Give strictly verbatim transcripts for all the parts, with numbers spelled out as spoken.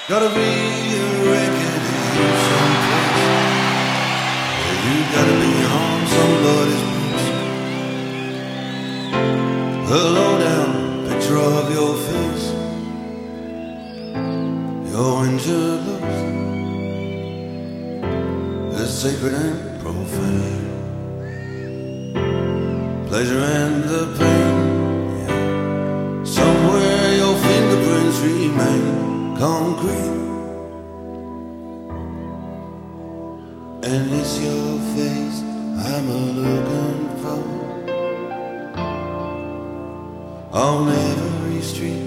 Gotta be a record in someplace where you gotta be on somebody's boots. A low-down picture of your face, your injured looks, as sacred and profane. Pleasure and the pain, yeah. Somewhere your fingerprints remain concrete, and it's your face I'm a looking for on every street.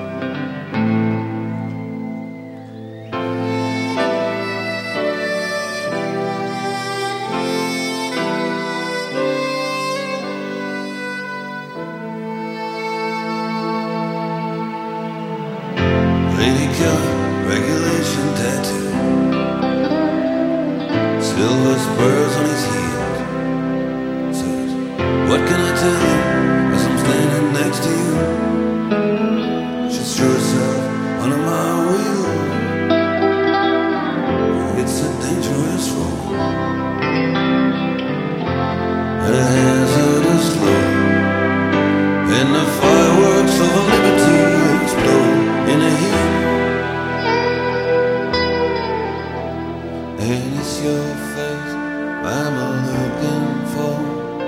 Lady killer, regulation tattoo, silver spurs on his heels. Says, what can I tell you as I'm standing next to you? She threw herself under my wheel. It's a dangerous road, a hazardous load, and the fireworks of liberty explode in a heat. And it's your face I'm looking for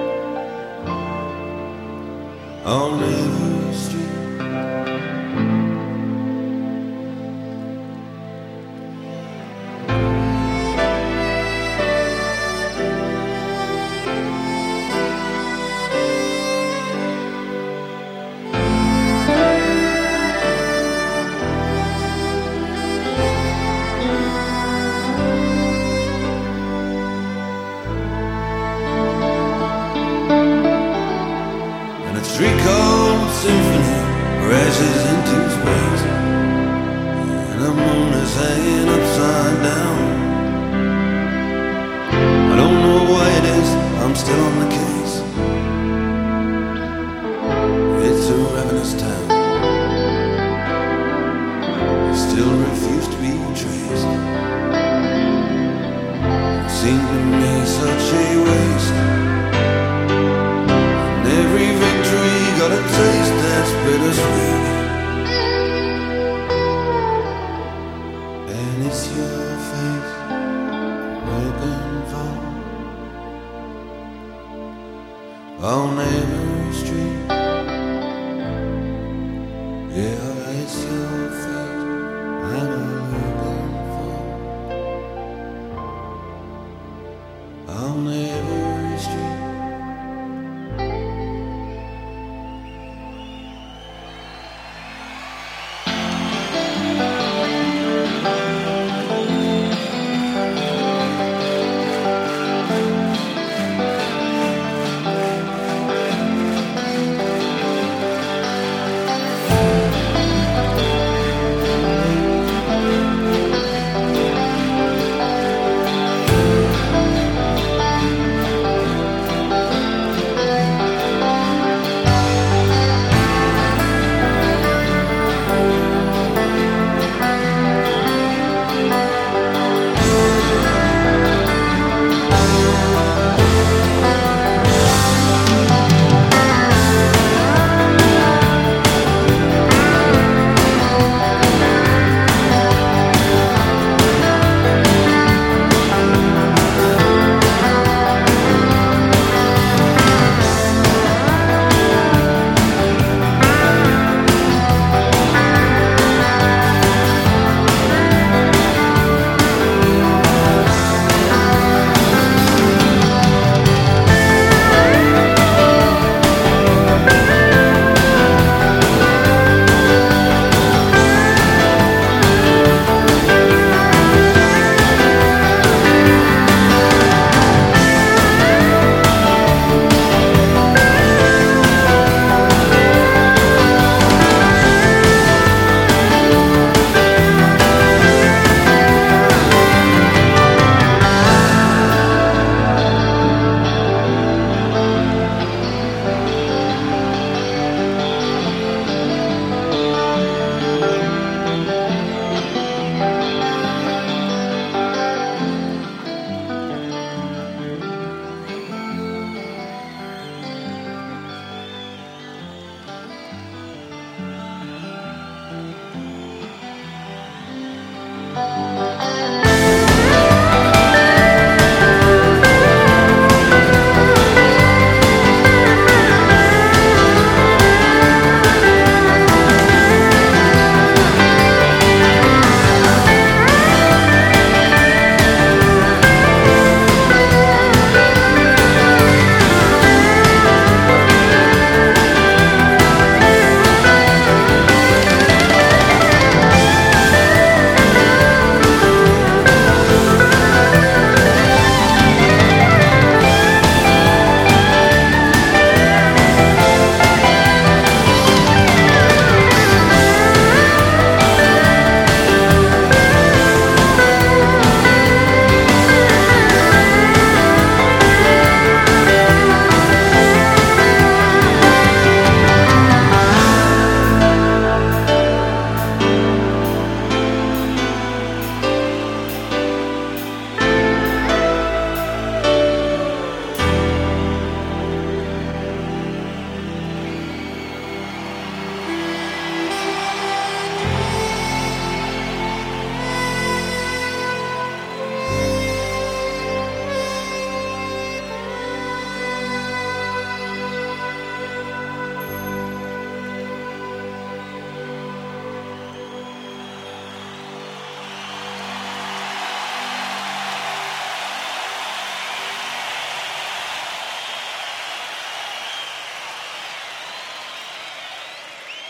on every street. A three-chord symphony crashes into space, and the moon is hanging upside down. I don't know why it is, I'm still on the case. It's a ravenous town.